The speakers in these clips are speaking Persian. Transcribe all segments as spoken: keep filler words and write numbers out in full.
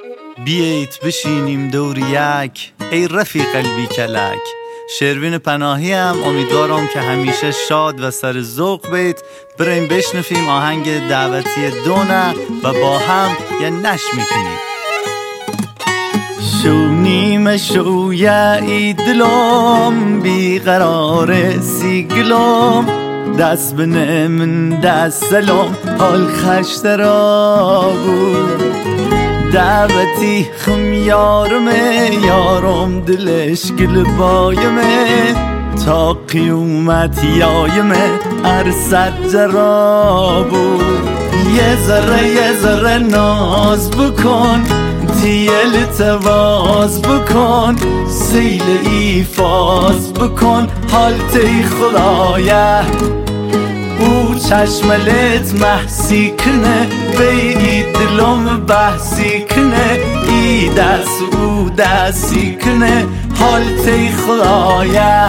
بیایید بشینیم دور یک، ای رفیق قلبی کلک. شروین پناهی هم، امیدوارم که همیشه شاد و سر ذوق بید. بریم بشنفیم آهنگ دعوتی دونه و با هم یه نش میکنیم. شو نیمه شویه ای دلم بیقرار سیگلم، دست بنه من دست سلام حال خشت را بود. دعوتی خم یارمه یارم دلش گل بایمه، تا قیومت یایمه ارصد جرا بود. یه ذره یه ذره ناز بکن، تیل تواز بکن، سیل ایفاز بکن، حالتی خدایه او چشملت محسی کنه، بی دلم بحثی کنه، ای دست او دستی کنه، حالتی خدایه.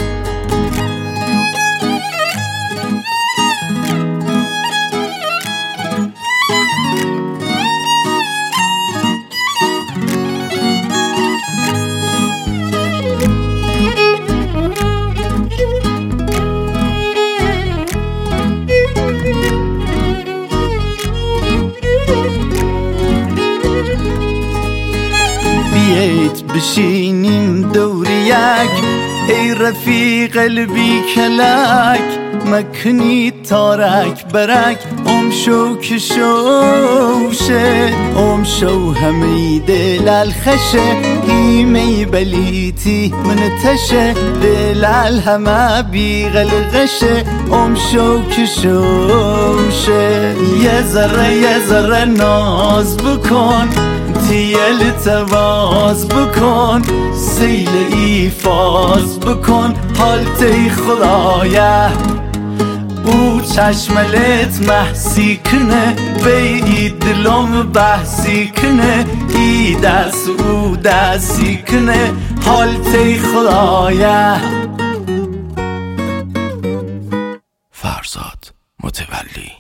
بیایید بشینیم دور یک، ای رفیق قلبی کلک. مکنی تارک برک ام شو که شوشه، ام شو همی دل الخشه، هیمی بلیتی من تشه، دل الهمه بی غلغشه، ام شو که شوشه. یه ذره یه ذره ناز بکن، تیل تواز بکن، سیل ایفاز بکن، حالتی خدایه او چشملت محسی کنه، بی دلم بحثی کنه، ای دست او دستی کنه، حالتی خدایه. فرزاد متولی.